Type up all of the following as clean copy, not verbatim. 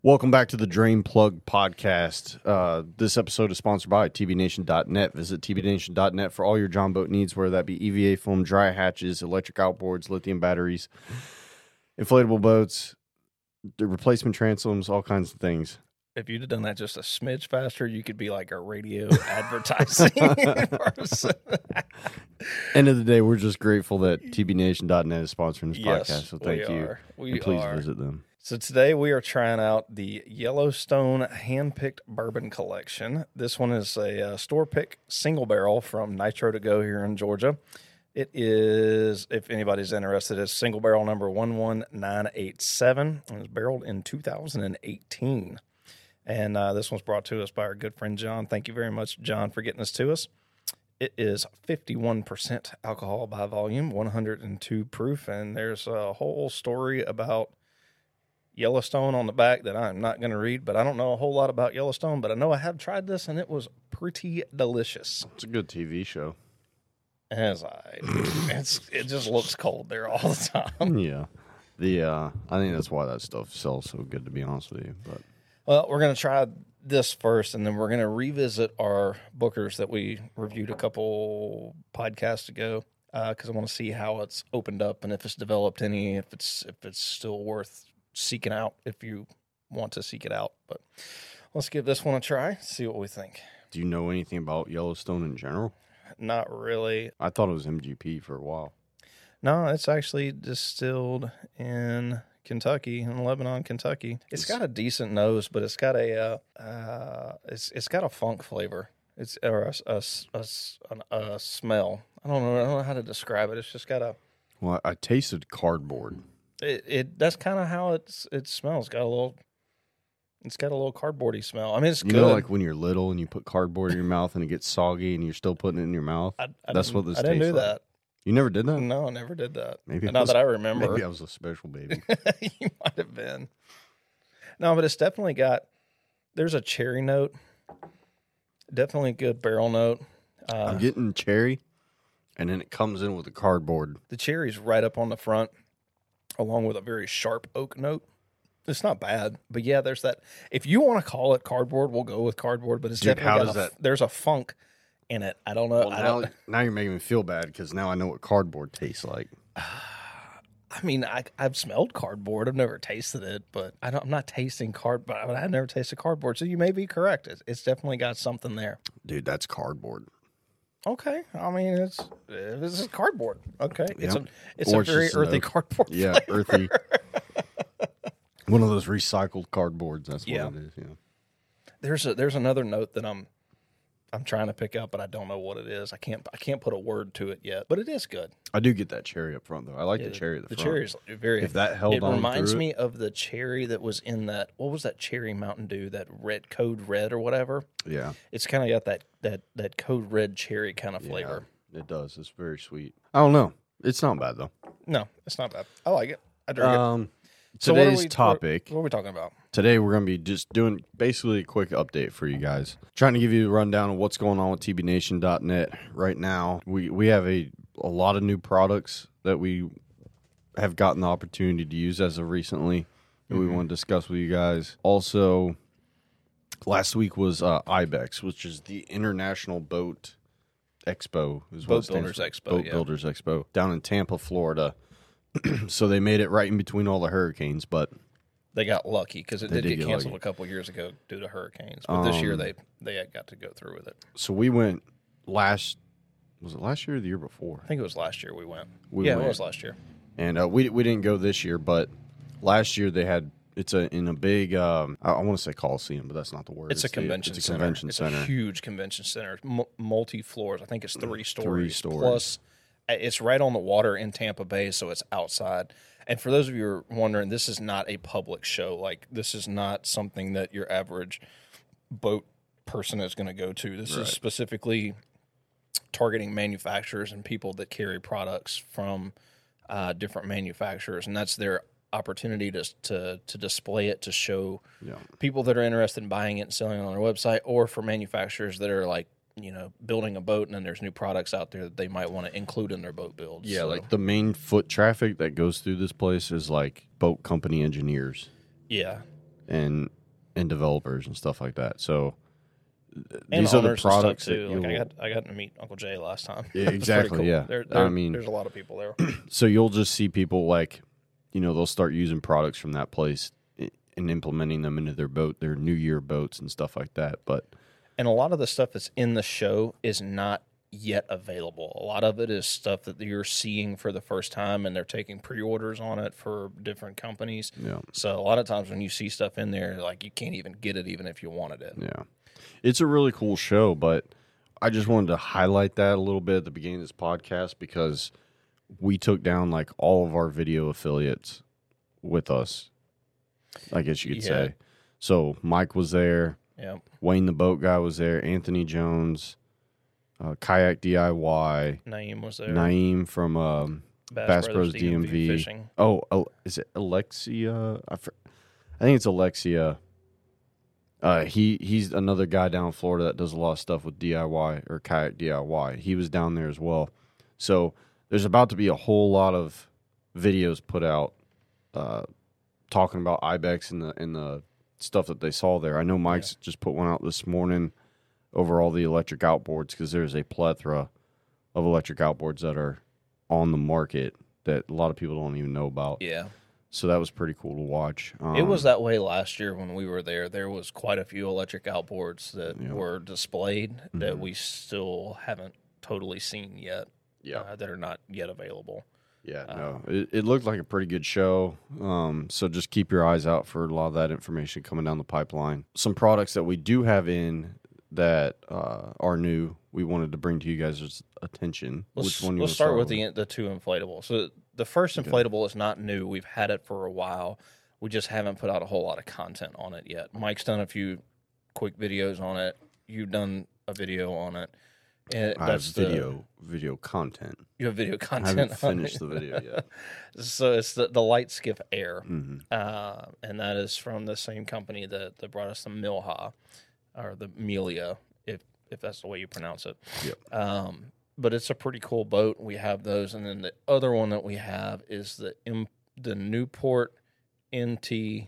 Welcome back to the Drain Plug Podcast. This episode is sponsored by TBNation.net. Visit TBNation.net for all your John boat needs, whether that be EVA foam, dry hatches, electric outboards, lithium batteries, inflatable boats, the replacement transoms, all kinds of things. If you'd have done that just a smidge faster, you could be like a radio advertising person. End of the day, we're just grateful that TBNation.net is sponsoring this Yes, podcast, so thank we you. are. We And please are. visit them. So today we are trying out the Yellowstone Handpicked Bourbon Collection. This one is a store pick single barrel from Nitro to Go here in Georgia. It is, if anybody's interested, it's single barrel number 11987 and it's barreled in 2018. And this one's brought to us by our good friend John. Thank you very much, John, for getting this to us. It is 51% alcohol by volume, 102 proof, and there's a whole story about Yellowstone on the back that I'm not going to read, but I don't know a whole lot about Yellowstone, but I know I have tried this, and it was pretty delicious. It's a good TV show. It just looks cold there all the time. Yeah. I think that's why that stuff sells so good, to be honest with you. But Well, we're going to try this first, and then we're going to revisit our Bookers that we reviewed a couple podcasts ago, because I want to see how it's opened up and if it's developed any, if it's still worth seeking out if you want to seek it out. But let's give this one a try, see what we think. do you know anything about Yellowstone in general? Not really. I thought it was MGP for a while. No, it's actually distilled in Kentucky, in Lebanon, Kentucky. It's got a decent nose, but it's got a it's got a funk flavor. It's or a smell. I don't know how to describe it. It's just got a Well, I tasted cardboard. it that's kind of how it smells. It's got a little cardboardy smell. I mean, it's You good. know, like when you're little and you put cardboard in your mouth and it gets soggy and you're still putting it in your mouth? That's what this I didn't tastes do like. that. You never did that? No, I never did that. Maybe it Not was- that I remember. Maybe I was a special baby. You might have been. No, but it's definitely got. There's a cherry note. Definitely a good barrel note. I'm getting cherry, and then it comes in with the cardboard. The cherry's right up on the front, along with a very sharp oak note. It's not bad, but yeah, there's that. If you want to call it cardboard, we'll go with cardboard. But it's Dude, definitely how got does that- there's a funk in it. I don't know. Well, now you're making me feel bad because now I know what cardboard tastes like. I mean, I've smelled cardboard. I've never tasted it, but I'm not tasting cardboard. I've never tasted cardboard, so you may be correct. It's definitely got something there. Dude, that's cardboard. Okay, I mean this is cardboard. Okay, it's Yep. a Or it's very just earthy snow. cardboard. Yeah, flavor. earthy. One of those recycled cardboards. That's what Yeah. it is. Yeah. There's another note that I'm trying to pick up, but I don't know what it is. I can't put a word to it yet, but it is good. I do get that cherry up front, though. I like the cherry at the The front. cherry is very. If that held it on reminds through me of the cherry that was in that. What was that cherry Mountain Dew? That red Code Red or whatever. Yeah. It's kind of got that Code Red cherry kind of flavor. Yeah, it does. It's very sweet. I don't know. It's not bad, though. No, it's not bad. I like it. I drink it. So Today's topic. What are we talking about? Today we're going to be just doing basically a quick update for you guys. Trying to give you a rundown of what's going on with TBNation.net right now. We have a lot of new products that we have gotten the opportunity to use as of recently that we want to discuss with you guys. Also, last week was IBEX, which is the International Boat Expo. Is what it Boat stands Builders for. Expo, Boat yeah. Builders Expo down in Tampa, Florida. So they made it right in between all the hurricanes, but They got lucky because it They did did get get canceled lucky. a couple years ago due to hurricanes. But this year they had got to go through with it. So we went was it last year or the year before? I think it was last year we went. We It went. was last year. And we didn't go this year, but last year they had in a big I want to say Coliseum, but that's not the word. It's a convention It's a center. convention It's center. a huge convention center, multi floors. I think it's 3 stories. stories. Plus, it's right on the water in Tampa Bay, so it's outside. And for those of you who are wondering, this is not a public show. Like, this is not something that your average boat person is going to go to. This is specifically targeting manufacturers and people that carry products from different manufacturers, and that's their opportunity to display it, to show Yeah. people that are interested in buying it and selling it on their website, or for manufacturers that are like, building a boat and then there's new products out there that they might want to include in their boat builds. Yeah, So, like the main foot traffic that goes through this place is like boat company engineers. yeah. and developers and stuff like that. So And these are the owners and stuff, products that too. you'll, I got to meet Uncle Jay last time. Yeah, It was exactly, pretty cool. yeah. I I mean- there's a lot of people there. so you'll just see people like, they'll start using products from that place and implementing them into their boat, their New Year boats and stuff like that. But And a lot of the stuff that's in the show is not yet available. A lot of it is stuff that you're seeing for the first time, and they're taking pre-orders on it for different companies. yeah, So a lot of times when you see stuff in there, like, you can't even get it even if you wanted it. yeah, it's a really cool show. But I just wanted to highlight that a little bit at the beginning of this podcast because we took down like all of our video affiliates with us, I guess you could Yeah. say. So Mike was there, Yeah. Wayne the boat guy was there, Anthony Jones, Kayak DIY, Naeem was there. Naeem from Bass Bros DMV. Fishing. Is it Alexia? I think it's Alexia. He's another guy down in Florida that does a lot of stuff with DIY or Kayak DIY. He was down there as well. So there's about to be a whole lot of videos put out talking about Ibex and the stuff that they saw there. I know Mike's just put one out this morning over all the electric outboards because there's a plethora of electric outboards that are on the market that a lot of people don't even know about. Yeah. So that was pretty cool to watch. It was that way last year when we were there. There was quite a few electric outboards that Yeah. were displayed that we still haven't totally seen yet. Yeah. That are not yet available. Yeah, no, it looked like a pretty good show. So just keep your eyes out for a lot of that information coming down the pipeline. Some products that we do have in that are new, we wanted to bring to you guys' attention. Let's you wanna start with the two inflatables. So the first inflatable is not new. We've had it for a while. We just haven't put out a whole lot of content on it yet. Mike's done a few quick videos on it. You've done a video on it. And I have video content. You have video I content. haven't on finished it. the video yet. So it's the Light Skiff Air, hmm and that is from the same company that brought us the Milha, or the Melia, if that's the way you pronounce it. Yep. But it's a pretty cool boat. We have those, and then the other one that we have is the Newport NT.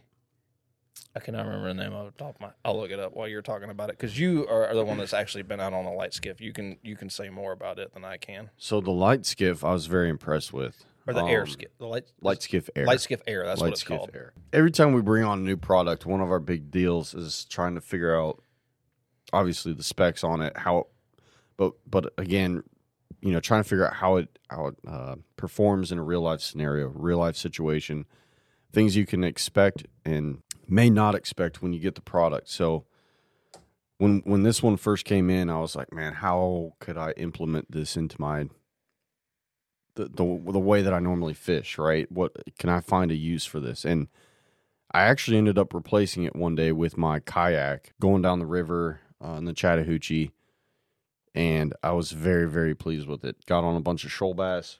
I cannot remember the name of it. I'll look it up while you're talking about it because you are the one that's actually been out on a light skiff. You can say more about it than I can. So the light skiff, I was very impressed with. Or the air skiff, the light skiff air. Light Skiff Air. That's Light what it's Skiff called. Air. Every time we bring on a new product, one of our big deals is trying to figure out, obviously, the specs on it. But again, trying to figure out how it performs in a real life scenario, real life situation, things you can expect and may not expect when you get the product. So when this one first came in, I was like, man, how could I implement this into my the way that I normally fish, right? What can I find a use for this? And I actually ended up replacing it one day with my kayak going down the river in the Chattahoochee, and I was very, very pleased with it. Got on a bunch of shoal bass.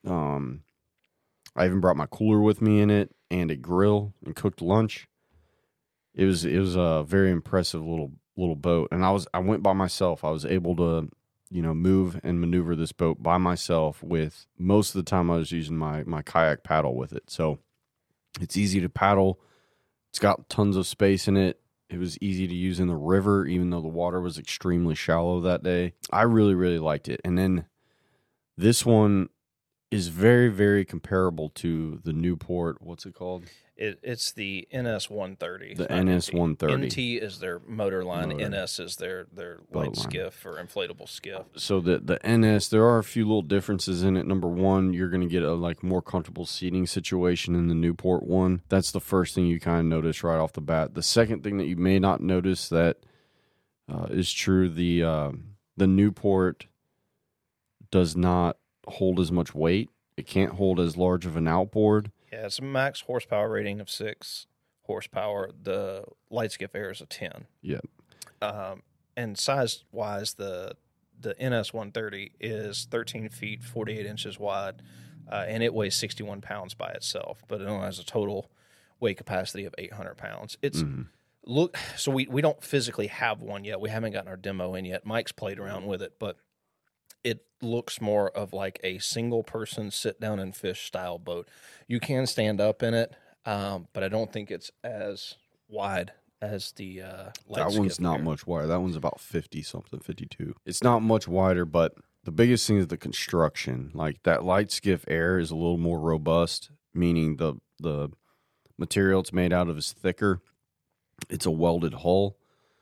I even brought my cooler with me in it and a grill and cooked lunch. It was a very impressive little boat, and I went by myself. I was able to move and maneuver this boat by myself with most of the time I was using my kayak paddle with it. So it's easy to paddle. It's got tons of space in it. It was easy to use in the river, even though the water was extremely shallow that day. I really, really liked it. And then this one is very, very comparable to the Newport. What's it called? It's the NS 130. The NS 130. NT is their motor line. Motor. NS is their Boat light line. skiff or inflatable skiff. So the NS, there are a few little differences in it. Number one, you're going to get a more comfortable seating situation in the Newport one. That's the first thing you kind of notice right off the bat. The second thing that you may not notice that is true, the Newport does not hold as much weight. It can't hold as large of an outboard. Yeah, it's a max horsepower rating of 6 horsepower. The light skiff Air is a 10. Yeah. And size wise, the NS 130 is 13 feet 48 inches wide, and it weighs 61 pounds by itself, but it only has a total weight capacity of 800 pounds. It's so we don't physically have one yet. We haven't gotten our demo in yet. Mike's played around with it, but it looks more of like a single person sit down and fish style boat. You can stand up in it, but I don't think it's as wide as the light That one's skiff not air. much wider. That one's about 50 something, 52. It's not much wider, but the biggest thing is the construction. Like that light skiff air is a little more robust, meaning the material it's made out of is thicker. It's a welded hull.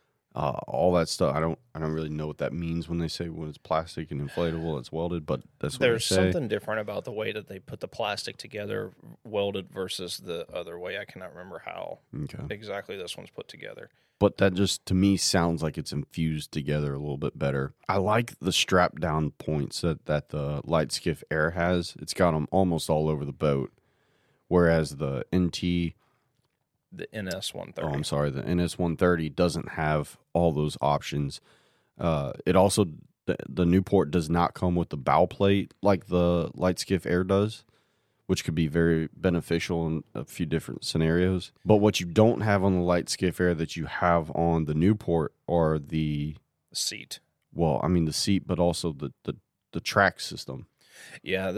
All that stuff. I don't really know what that means when they say when it's plastic and inflatable, it's welded, but that's what There's they say. something different about the way that they put the plastic together, welded versus the other way. I cannot remember how Okay. exactly this one's put together. But that just to me sounds like it's infused together a little bit better. I like the strap down points that the light skiff air has. It's got them almost all over the boat, whereas the NT, The NS-130. oh I'm sorry, the NS-130 doesn't have all those options. It also the Newport does not come with the bow plate like the light skiff air does, which could be very beneficial in a few different scenarios. But what you don't have on the light skiff air that you have on the Newport are the seat. the seat, but also the track system. Yeah,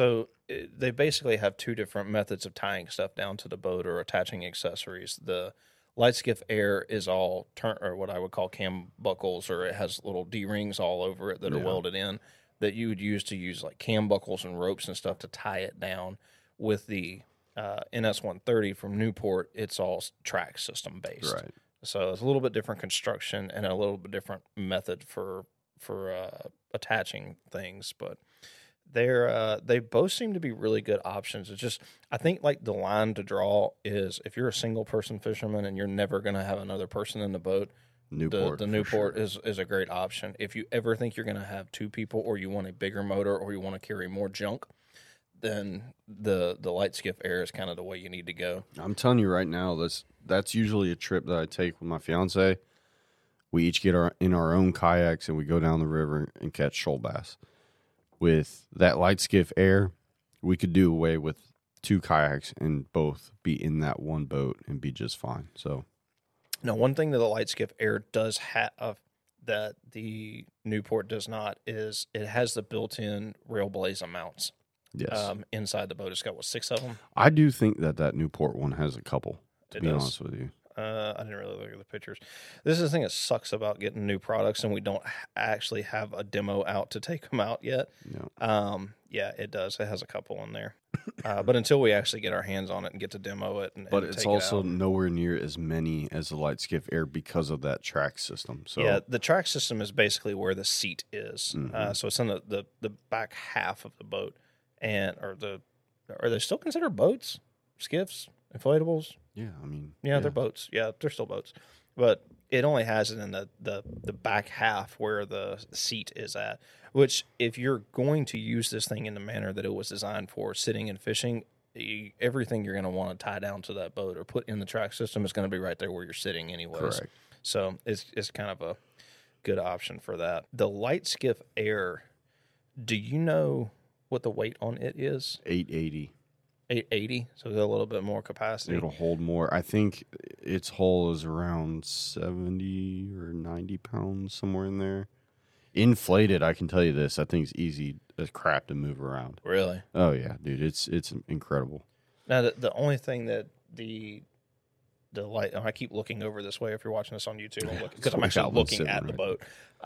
they basically have two different methods of tying stuff down to the boat or attaching accessories. The light skiff air is all or what I would call cam buckles, or it has little D-rings all over it that are Yeah. welded in that you would use like cam buckles and ropes and stuff to tie it down. With the NS-130 from Newport, it's all track system based. Right. So it's a little bit different construction and a little bit different method for attaching things, but they both seem to be really good options. It's just I think like the line to draw is if you're a single person fisherman and you're never going to have another person in the boat, Newport. the for Newport sure. is a great option. If you ever think you're going to have two people, or you want a bigger motor, or you want to carry more junk, then the light skiff air is kind of the way you need to go. I'm telling you right now, that's usually a trip that I take with my fiance. We each get in our own kayaks and we go down the river and catch shoal bass. With that light skiff air, we could do away with two kayaks and both be in that one boat and be just fine. So, Now, one thing that the light skiff air does have that the Newport does not is it has the built-in Railblaza mounts. yes. Inside the boat. It's got 6 of them. I do think that Newport one has a couple, to It be does. honest with you. I didn't really look at the pictures. This is the thing that sucks about getting new products, and we don't actually have a demo out to take them out yet. No. Yeah, it does. It has a couple in there, but until we actually get our hands on it and get to demo it, But and it's take it also out. nowhere near as many as the light skiff air because of that track system. So, Yeah, the track system is basically where the seat is. Mhm. So it's in the back half of the boat, are they still considered boats, skiffs, inflatables? yeah, I mean, Yeah, they're boats. Yeah, they're still boats, but it only has it in the back half where the seat is at. Which, if you're going to use this thing in the manner that it was designed for, sitting and fishing, everything you're going to want to tie down to that boat or put in the track system is going to be right there where you're sitting, anyways. Correct. So it's kind of a good option for that. The light skiff air. Do you know what the weight on it is? 880. 880, so it's got a little bit more capacity. It'll hold more. I think its hull is around 70 or 90 pounds, somewhere in there. Inflated, I can tell you this. I think it's easy as crap to move around. Really? Oh, yeah, dude. It's incredible. Now, the only thing that the light, and I keep looking over this way if you're watching this on YouTube, because I'm actually looking at the boat.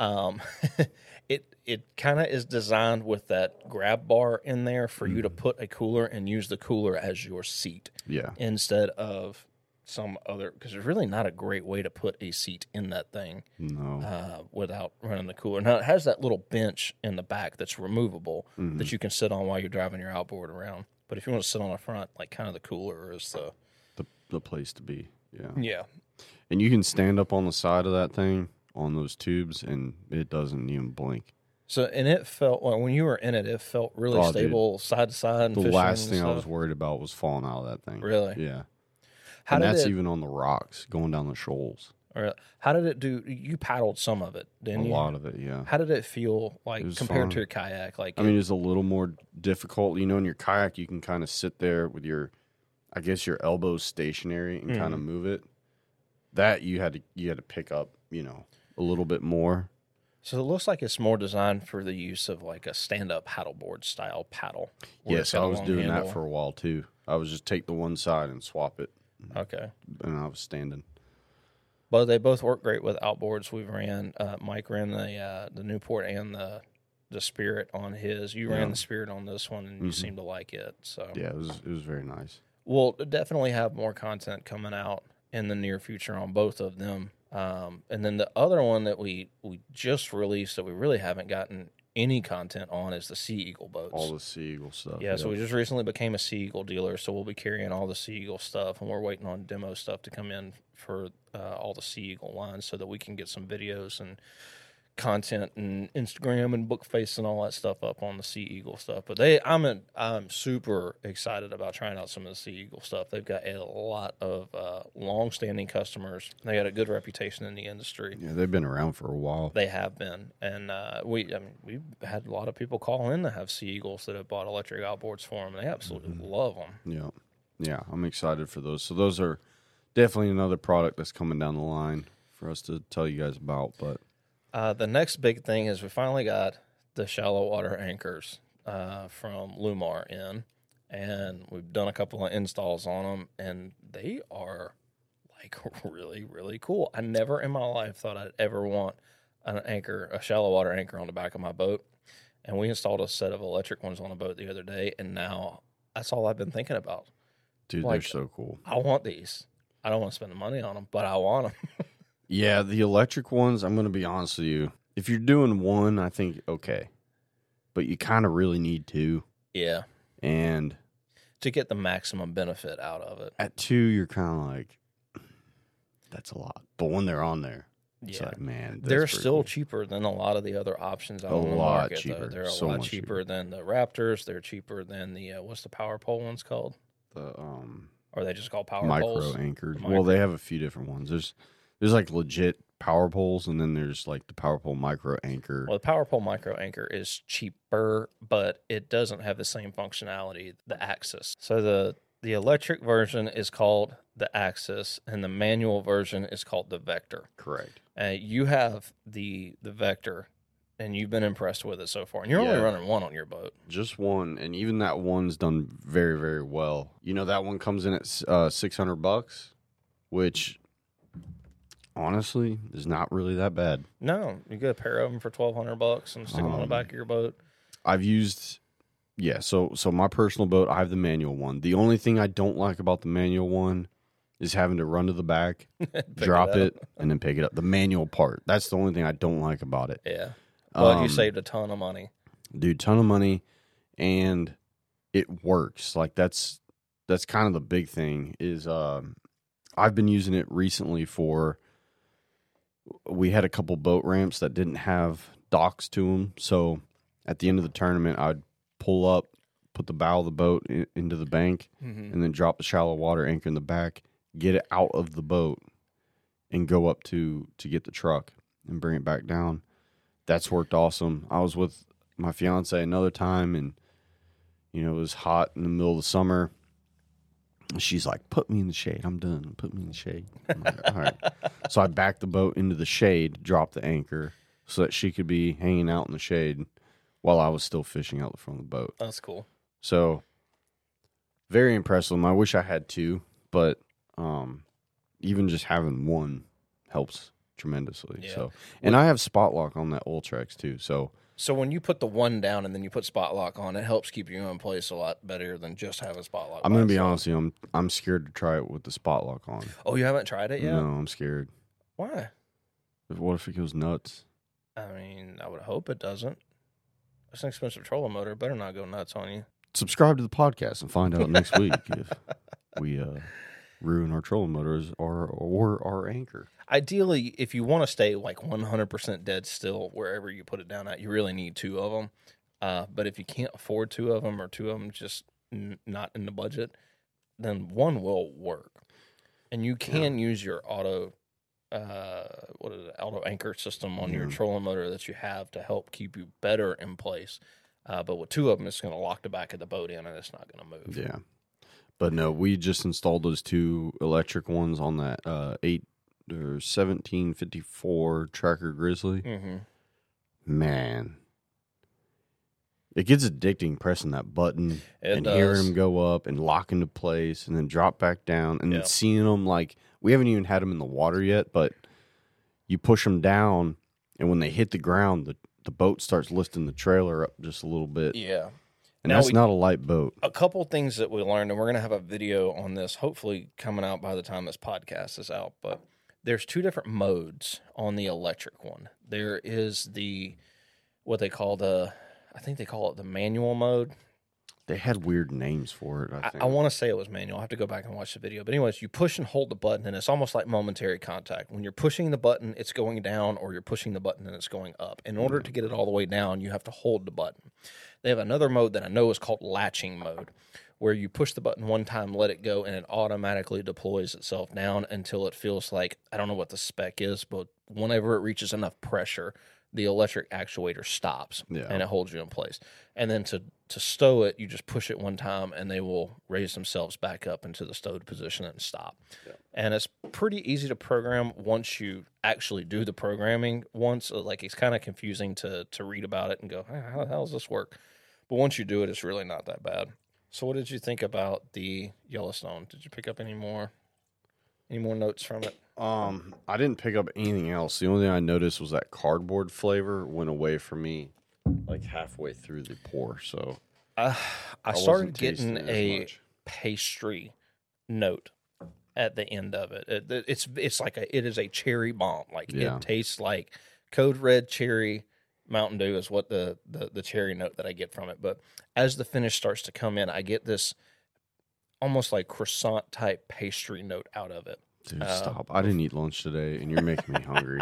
It kind of is designed with that grab bar in there for you to put a cooler and use the cooler as your seat Yeah. instead of some other, because there's really not a great way to put a seat in that thing No. without running the cooler. Now, it has that little bench in the back that's removable that you can sit on while you're driving your outboard around. But if you want to sit on the front, like kind of the cooler is The place to be. Yeah. yeah. And you can stand up on the side of that thing on those tubes, and it doesn't even blink. So, and it felt, when you were in it, it felt really Oh, dude. stable side to side. And The fishing last and thing I stuff. was worried about was falling out of that thing. Really? Yeah. How And did that's it? even on the rocks going down the shoals. How did it do? You paddled some of it, A didn't you? lot of it, yeah. How did it feel like It was compared fun. to your kayak? Like, I mean, it's a little more difficult. You know, in your kayak, you can kind of sit there with your elbows stationary and kind of move it. That you had to pick up, a little bit more. so it looks like it's more designed for the use of like a stand-up paddleboard style paddle. where it's Yes, got I a was long doing handle. that for a while too. I was just take the one side and swap it, Okay. and I was standing. But they both work great with outboards. We've ran Mike ran the Newport and the Spirit on his. You ran the Spirit on this one, and you seem to like it. So Yeah, it was very nice. we'll definitely have more content coming out in the near future on both of them. And then the other one that we just released that we really haven't gotten any content on is the Sea Eagle boats. All the Sea Eagle stuff. Yeah, so we just recently became a Sea Eagle dealer, so we'll be carrying all the Sea Eagle stuff, and we're waiting on demo stuff to come in for all the Sea Eagle lines so that we can get some videos and content and Instagram and Bookface and all that stuff up on the Sea Eagle stuff. But I'm super excited about trying out some of the Sea Eagle stuff. They've got a lot of long-standing customers. They got a good reputation in the industry. Yeah, they've been around for a while. They have been, and we've had a lot of people call in to have Sea Eagles that have bought electric outboards for them. They absolutely love them. Yeah, I'm excited for those. So those are definitely another product that's coming down the line for us to tell you guys about. But the next big thing is we finally got the shallow water anchors from Lumar in, and we've done a couple of installs on them, and they are like really, really cool. I never in my life thought I'd ever want a shallow water anchor on the back of my boat, and we installed a set of electric ones on a boat the other day, and now that's all I've been thinking about. dude, Like, they're so cool. I want these. I don't want to spend the money on them, but I want them. Yeah, the electric ones, I'm going to be honest with you. If you're doing one, I think okay. But you kind of really need two. Yeah. And To get the maximum benefit out of it. at two, you're kind of like, that's a lot. But when they're on there, it's Yeah. like, man, that's They're pretty still cool. cheaper than a lot of the other options out A on the lot market. cheaper. They're a So lot much cheaper than the Raptors. They're cheaper than the what's the power pole ones called? The Or are they just called power micro poles? anchors. Micro. Well, they have a few different ones. There's like legit power poles, and then there's like the power pole micro anchor. Well, the power pole micro anchor is cheaper, but it doesn't have the same functionality, the Axis. So the electric version is called the Axis, and the manual version is called the Vector. Correct. You have the Vector, and you've been impressed with it so far. And you're only Yeah. running one on your boat. Just one, and even that one's done very, very well. You know, that one comes in at $600, which honestly is not really that bad. No, you get a pair of them for $1,200 and stick them on the back of your boat. I've used, yeah. So my personal boat, I have the manual one. The only thing I don't like about the manual one is having to run to the back, drop it, and then pick it up. The manual part. That's the only thing I don't like about it. Yeah. But you saved a ton of money. Dude, ton of money, and it works. Like that's kind of the big thing is I've been using it recently for, we had a couple boat ramps that didn't have docks to them. So at the end of the tournament, I'd pull up, put the bow of the boat into the bank, and then drop the shallow water anchor in the back, get it out of the boat, and go up to get the truck and bring it back down. That's worked awesome. I was with my fiance another time, and you know, it was hot in the middle of the summer. She's like, "Put me in the shade. I'm done. Put me in the shade." I'm like, all right. So I backed the boat into the shade, dropped the anchor, so that she could be hanging out in the shade while I was still fishing out the front of the boat. That's cool. So very impressed with them. I wish I had two, but even just having one helps tremendously. Yeah. So, and I have spot lock on that Ultrex too. So when you put the one down and then you put spot lock on, it helps keep you in place a lot better than just having spot lock. I'm going to be honest with you. I'm scared to try it with the spot lock on. Oh, you haven't tried it yet? No, I'm scared. Why? What if it goes nuts? I mean, I would hope it doesn't. It's an expensive trolling motor. It better not go nuts on you. Subscribe to the podcast and find out next week if we ruin our trolling motors or our anchor. Ideally, if you want to stay like 100% dead still wherever you put it down at, you really need two of them. But if you can't afford two of them, or two of them just not in the budget, then one will work. And you can use your auto anchor system on your trolling motor that you have to help keep you better in place. But with two of them, it's going to lock the back of the boat in, and it's not going to move. Yeah. But no, we just installed those two electric ones on that 1754 Tracker Grizzly. Mm-hmm. Man, it gets addicting pressing that button and does. hearing them go up and lock into place and then drop back down and then seeing them, like, we haven't even had them in the water yet, but you push them down, and when they hit the ground, the boat starts lifting the trailer up just a little bit. Yeah. And that's not a light boat. A couple things that we learned, and we're going to have a video on this, hopefully coming out by the time this podcast is out, but there's two different modes on the electric one. There is what they call I think they call it the manual mode. They had weird names for it, I think. I want to say it was manual. I have to go back and watch the video. But anyways, you push and hold the button, and it's almost like momentary contact. When you're pushing the button, it's going down, or you're pushing the button and it's going up. In order to get it all the way down, you have to hold the button. They have another mode that I know is called latching mode, where you push the button one time, let it go, and it automatically deploys itself down until it feels like, I don't know what the spec is, but whenever it reaches enough pressure, the electric actuator stops and it holds you in place. And then to stow it, you just push it one time and they will raise themselves back up into the stowed position and stop. Yeah. And it's pretty easy to program once you actually do the programming once. Like, it's kind of confusing to read about it and go, how does this work? But once you do it, it's really not that bad. So what did you think about the Yellowstone? Did you pick up any more notes from it? I didn't pick up anything else. The only thing I noticed was that cardboard flavor went away from me like halfway through the pour. So I started getting a pastry note at the end of it. It's like it is a cherry bomb. Like it tastes like Code Red cherry. Mountain Dew is what the cherry note that I get from it. But as the finish starts to come in, I get this almost like croissant type pastry note out of it. Dude, stop. I didn't eat lunch today, and you're making me hungry.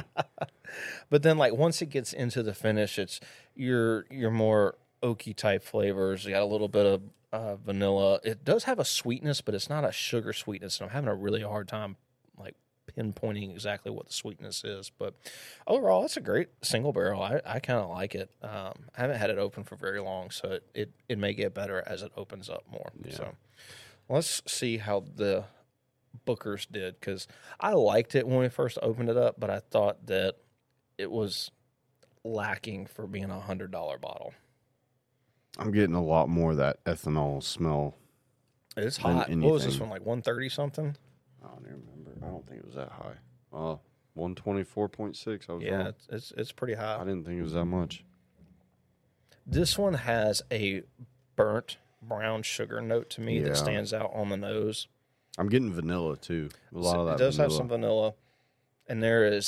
But then, like, once it gets into the finish, it's your more oaky type flavors. You got a little bit of vanilla. It does have a sweetness, but it's not a sugar sweetness. And I'm having a really hard time, like, pinpointing exactly what the sweetness is. But overall, it's a great single barrel. I kind of like it. I haven't had it open for very long, so it may get better as it opens up more. Yeah. So let's see how the Booker's did, because I liked it when we first opened it up, but I thought that it was lacking for being a $100 bottle. I'm getting a lot more of that ethanol smell. It's hot. What was this one, like 130 something? I don't even remember. I don't think it was that high. 124.6. I was wrong. It's pretty high. I didn't think it was that much. This one has a burnt brown sugar note to me that stands out on the nose. I'm getting vanilla too. A lot of that. It does have some vanilla, and there is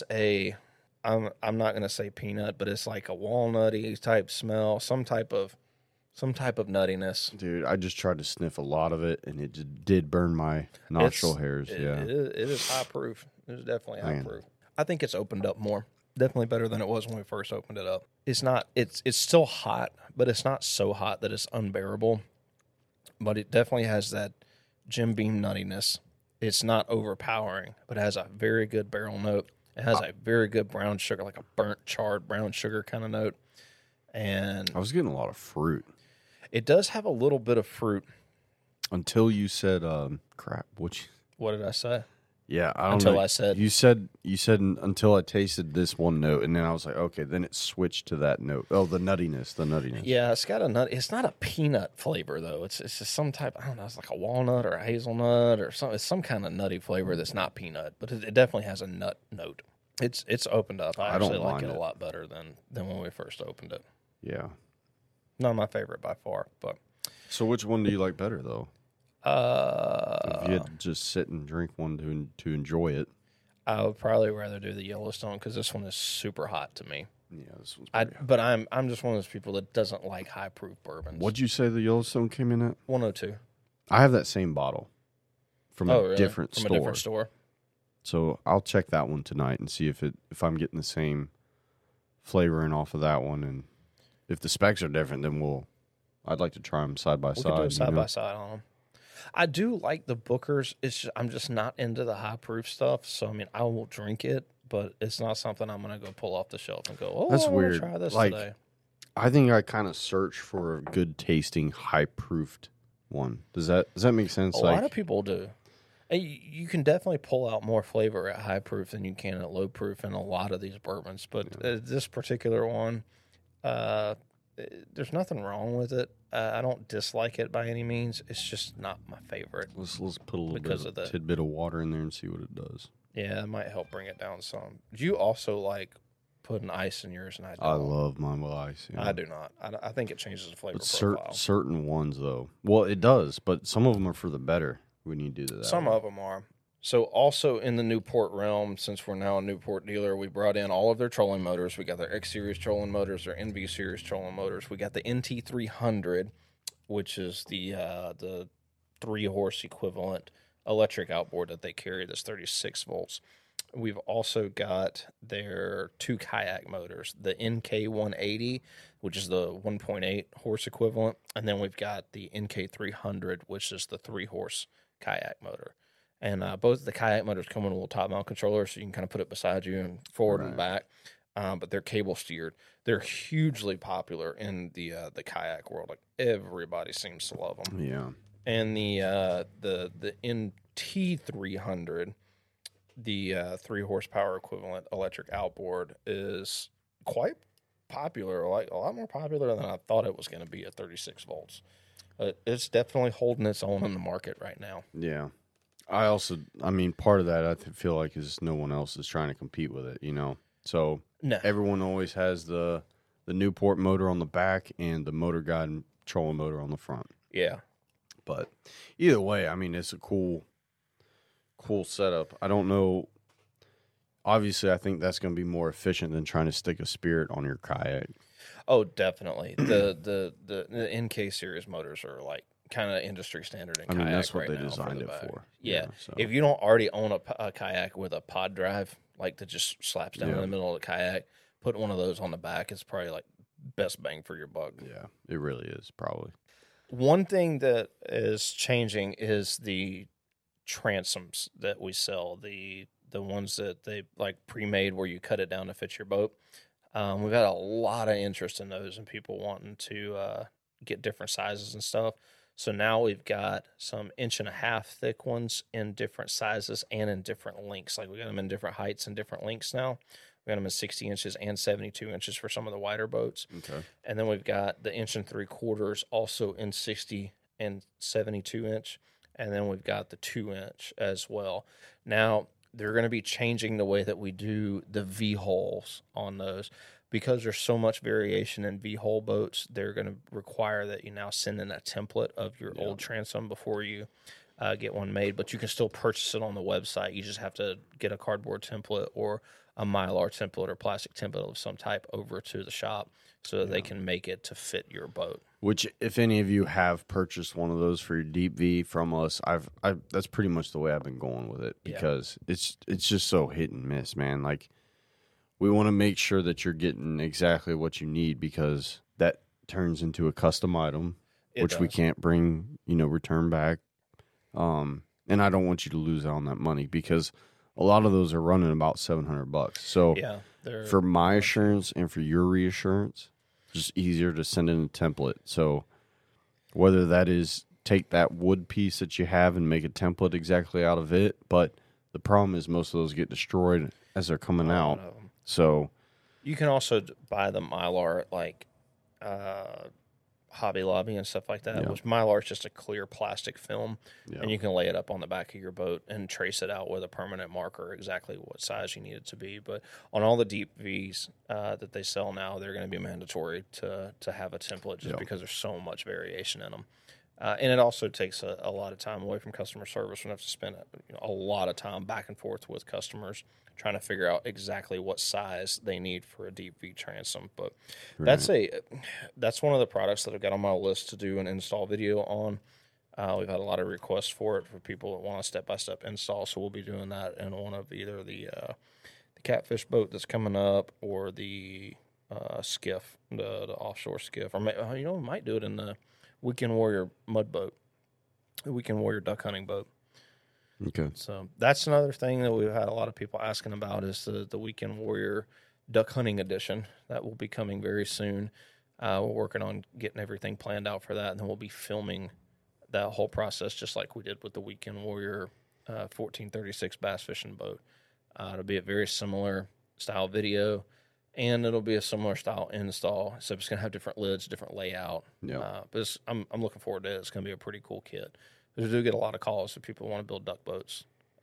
I'm not going to say peanut, but it's like a walnutty type smell, some type of nuttiness. Dude, I just tried to sniff a lot of it, and it just did burn my nostril hairs. It is high proof. It is definitely high proof. I think it's opened up more. Definitely better than it was when we first opened it up. It's not. It's still hot, but it's not so hot that it's unbearable. But it definitely has that Jim Beam nuttiness. It's not overpowering, but it has a very good barrel note. It has a very good brown sugar, like a burnt, charred brown sugar kind of note. And I was getting a lot of fruit. It does have a little bit of fruit. Until you said, crap. What did I say? Yeah, I don't know. Until I said. You said until I tasted this one note, and then I was like, okay, then it switched to that note. Oh, the nuttiness. Yeah, it's got a nut. It's not a peanut flavor, though. It's just some type, I don't know, it's like a walnut or a hazelnut or something. It's some kind of nutty flavor that's not peanut, but it definitely has a nut note. It's opened up. I actually like it a lot better than when we first opened it. Yeah. Not my favorite by far, but. So which one do you like better, though? If you had to just sit and drink one to enjoy it, I would probably rather do the Yellowstone because this one is super hot to me. Yeah, this one's pretty hot. But I'm just one of those people that doesn't like high proof bourbons. What'd you say the Yellowstone came in at? 102. I have that same bottle from a different store. From a different store. So I'll check that one tonight and see if I'm getting the same flavoring off of that one, and if the specs are different, then I'd like to try them side by side. We can do side by side on them. I do like the Booker's. I'm just not into the high proof stuff. So I mean, I will drink it, but it's not something I'm going to go pull off the shelf and go, "Oh, that's weird." Try this today. I think I kind of search for a good tasting high proofed one. Does that make sense? A lot of people do. And you can definitely pull out more flavor at high proof than you can at low proof in a lot of these bourbons. But this particular one, there's nothing wrong with it. I don't dislike it by any means. It's just not my favorite. Let's put a little bit of tidbit of water in there and see what it does. Yeah, it might help bring it down some. Do you also like putting ice in yours? And I don't. I love mine with ice. Yeah. I do not. I think it changes the flavor But profile. certain ones, though. Well, it does, but some of them are for the better when you do that. Some of them are. So also in the Newport realm, since we're now a Newport dealer, we brought in all of their trolling motors. We got their X Series trolling motors, their NV Series trolling motors. We got the NT300, which is the 3-horse equivalent electric outboard that they carry that's 36 volts. We've also got their 2 kayak motors, the NK180, which is the 1.8 horse equivalent, and then we've got the NK300, which is the 3-horse kayak motor. And both of the kayak motors come with a little top mount controller, so you can kind of put it beside you and forward and back. But they're cable steered. They're hugely popular in the kayak world. Like everybody seems to love them. Yeah. And the NT300, the 3 horsepower equivalent electric outboard, is quite popular. Like a lot more popular than I thought it was going to be at 36 volts. It's definitely holding its own in the market right now. Yeah. I mean, part of that I feel like is no one else is trying to compete with it, you know? So No. everyone always has the Newport motor on the back and the Motor Guide trolling motor on the front. Yeah. But either way, I mean, it's a cool setup. I don't know. Obviously, I think that's going to be more efficient than trying to stick a Spirit on your kayak. Oh, definitely. The NK series motors are like kind of industry standard in kayak. I mean, that's what right they now designed for it for. Yeah. So. If you don't already own a kayak with a pod drive, like that just slaps down in the middle of the kayak, put one of those on the back is probably like best bang for your buck. Yeah, it really is, probably. One thing that is changing is the transoms that we sell, the ones that they like pre-made where you cut it down to fit your boat. We've had a lot of interest in those and people wanting to get different sizes and stuff. So now we've got some 1.5-inch thick ones in different sizes and in different lengths. Like we got them in different heights and different lengths now. We got them in 60 inches and 72 inches for some of the wider boats. Okay. And then we've got the 1.75 also in 60 and 72 inch. And then we've got the 2-inch as well. Now, they're going to be changing the way that we do the V-holes on those. Because there's so much variation in V-hole boats, they're going to require that you now send in a template of your old transom before you get one made. But you can still purchase it on the website. You just have to get a cardboard template or a Mylar template or plastic template of some type over to the shop so that they can make it to fit your boat. Which, if any of you have purchased one of those for your deep V from us, I've that's pretty much the way I've been going with it because it's just so hit and miss, man. Like, we want to make sure that you're getting exactly what you need because that turns into a custom item, which we can't bring, return back. And I don't want you to lose out on that money because a lot of those are running about $700. So for my assurance and for your reassurance, it's just easier to send in a template. So whether that is take that wood piece that you have and make a template exactly out of it, but the problem is most of those get destroyed as they're coming out. So you can also buy the Mylar at like Hobby Lobby and stuff like that, which Mylar is just a clear plastic film, and you can lay it up on the back of your boat and trace it out with a permanent marker exactly what size you need it to be. But on all the deep Vs that they sell now, they're going to be mandatory to have a template just because there's so much variation in them. And it also takes a lot of time away from customer service. We have to spend a lot of time back and forth with customers trying to figure out exactly what size they need for a deep V transom. But that's one of the products that I've got on my list to do an install video on. We've had a lot of requests for it for people that want a step-by-step install, so we'll be doing that in one of either the catfish boat that's coming up or the skiff, the offshore skiff. Or we might do it in the Weekend Warrior mud boat, the Weekend Warrior duck hunting boat. Okay. So that's another thing that we've had a lot of people asking about is the Weekend Warrior duck hunting edition. That will be coming very soon. We're working on getting everything planned out for that, and then we'll be filming that whole process just like we did with the Weekend Warrior 1436 bass fishing boat. It'll be a very similar style video, and it'll be a similar style install. So it's going to have different lids, different layout. Yeah. But I'm looking forward to it. It's going to be a pretty cool kit. We do get a lot of calls if people want to build duck boats,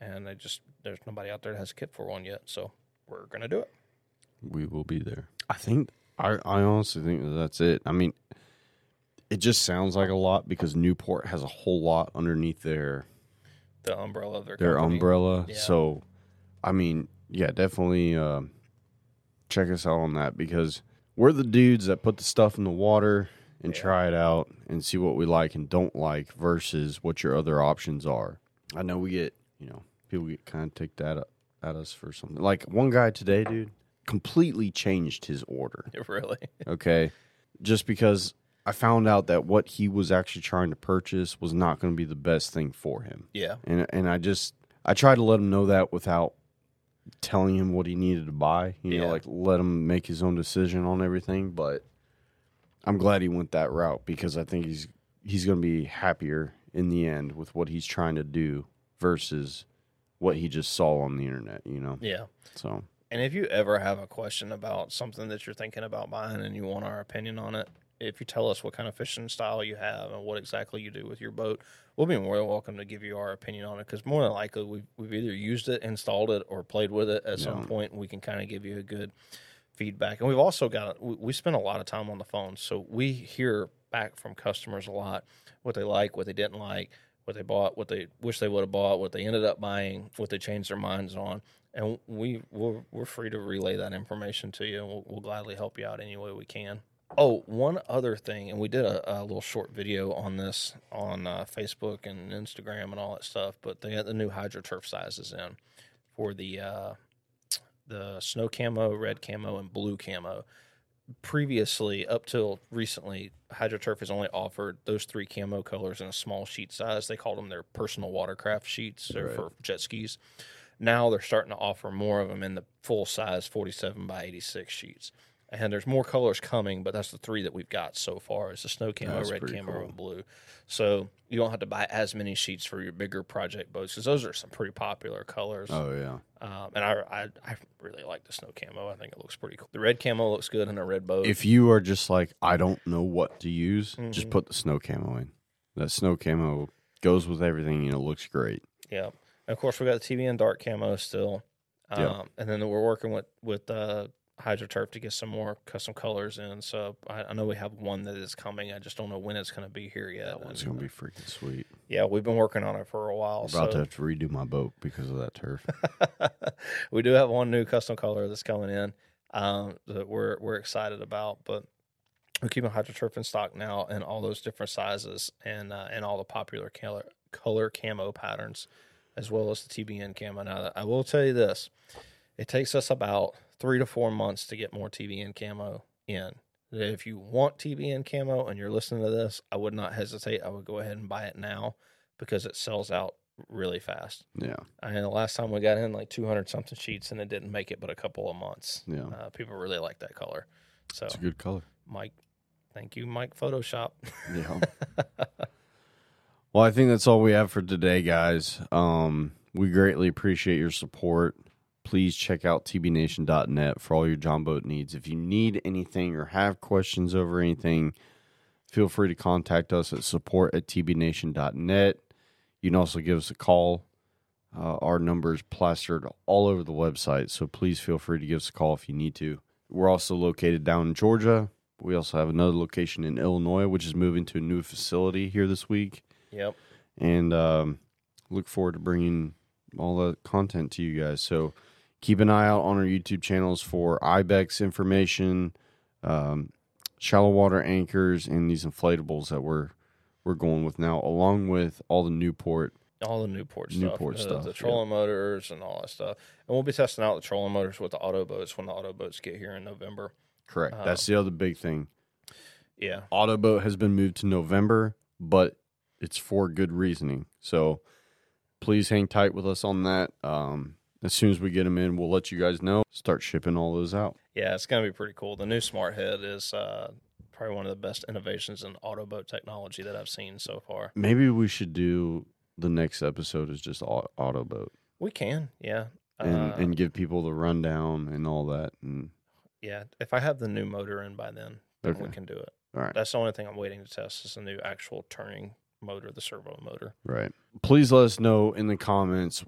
and there's nobody out there that has a kit for one yet. So we're gonna do it. We will be there. I honestly think that's it. I mean, it just sounds like a lot because Newport has a whole lot underneath the umbrella of their company. Umbrella. Yeah. So, I mean, yeah, definitely check us out on that because we're the dudes that put the stuff in the water and try it out and see what we like and don't like versus what your other options are. I know we get, people get kind of ticked at us for something. Like one guy today, dude, completely changed his order. Really? Okay. Just because I found out that what he was actually trying to purchase was not going to be the best thing for him. Yeah. And I tried to let him know that without telling him what he needed to buy, like let him make his own decision on everything. But I'm glad he went that route because I think he's going to be happier in the end with what he's trying to do versus what he just saw on the internet, Yeah. So. And if you ever have a question about something that you're thinking about buying and you want our opinion on it, if you tell us what kind of fishing style you have and what exactly you do with your boat, we'll be more than welcome to give you our opinion on it because more than likely we've either used it, installed it, or played with it at some point, and we can kind of give you a good feedback. And we've also we spend a lot of time on the phone, so we hear back from customers a lot, what they like, what they didn't like, what they bought, what they wish they would have bought, what they ended up buying, what they changed their minds on. And we're free to relay that information to you, and we'll gladly help you out any way we can. Oh, one other thing, and we did a little short video on this on Facebook and Instagram and all that stuff, but they got the new HydroTurf sizes in for the snow camo, red camo, and blue camo. Previously, up till recently, HydroTurf has only offered those 3 camo colors in a small sheet size. They called them their personal watercraft sheets for jet skis. Now they're starting to offer more of them in the full size 47 by 86 sheets. And there's more colors coming, but that's the 3 that we've got so far is the snow camo, red camo, and blue. So you don't have to buy as many sheets for your bigger project boats because those are some pretty popular colors. Oh, yeah. And I really like the snow camo. I think it looks pretty cool. The red camo looks good in a red boat. If you are just like, I don't know what to use, just put the snow camo in. That snow camo goes with everything, and it looks great. Yeah. And of course, we got the TBN dark camo still. And then we're working with HydroTurf to get some more custom colors in. So I know we have one that is coming. I just don't know when it's going to be here yet. That one's going to be freaking sweet. Yeah, we've been working on it for a while. I'm about to have to redo my boat because of that turf. We do have one new custom color that's coming in that we're excited about. But we're keeping HydroTurf in stock now in all those different sizes and all the popular color camo patterns, as well as the TBN camo. Now, I will tell you this. It takes us about 3 to 4 months to get more TBN camo in. If you want TBN camo and you're listening to this, I would not hesitate. I would go ahead and buy it now because it sells out really fast. Yeah. And the last time we got in like 200 something sheets and it didn't make it but a couple of months. Yeah. People really like that color. So it's a good color. Mike, thank you, Mike Photoshop. Yeah. Well, I think that's all we have for today, guys. We greatly appreciate your support. Please check out tbnation.net for all your John boat needs. If you need anything or have questions over anything, feel free to contact us at support@tbnation.net. You can also give us a call. Our number is plastered all over the website, so please feel free to give us a call if you need to. We're also located down in Georgia. We also have another location in Illinois, which is moving to a new facility here this week. Yep. And look forward to bringing all the content to you guys. So keep an eye out on our YouTube channels for IBEX information, shallow water anchors, and these inflatables that we're going with now, along with all the Newport stuff, the trolling motors and all that stuff. And we'll be testing out the trolling motors with the auto boats when the auto boats get here in November. Correct. That's the other big thing. Yeah. Auto boat has been moved to November, but it's for good reasoning. So please hang tight with us on that. As soon as we get them in, we'll let you guys know. Start shipping all those out. Yeah, it's going to be pretty cool. The new Smart Head is probably one of the best innovations in auto boat technology that I've seen so far. Maybe we should do the next episode is just auto boat. We can, yeah. And give people the rundown and all that. And yeah, if I have the new motor in by then we can do it. All right. That's the only thing I'm waiting to test is the new actual turning motor, the servo motor. Right. Please let us know in the comments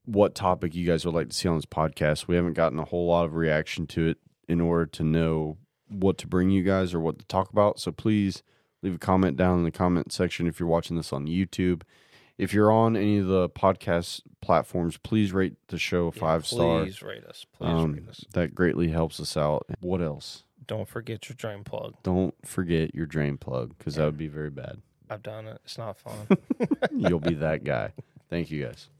what topic you guys would like to see on this podcast. We haven't gotten a whole lot of reaction to it in order to know what to bring you guys or what to talk about. So please leave a comment down in the comment section if you're watching this on YouTube. If you're on any of the podcast platforms, please rate the show a 5-star. Please rate us. Please rate us. That greatly helps us out. What else? Don't forget your drain plug. Don't forget your drain plug, because that would be very bad. I've done it. It's not fun. You'll be that guy. Thank you, guys.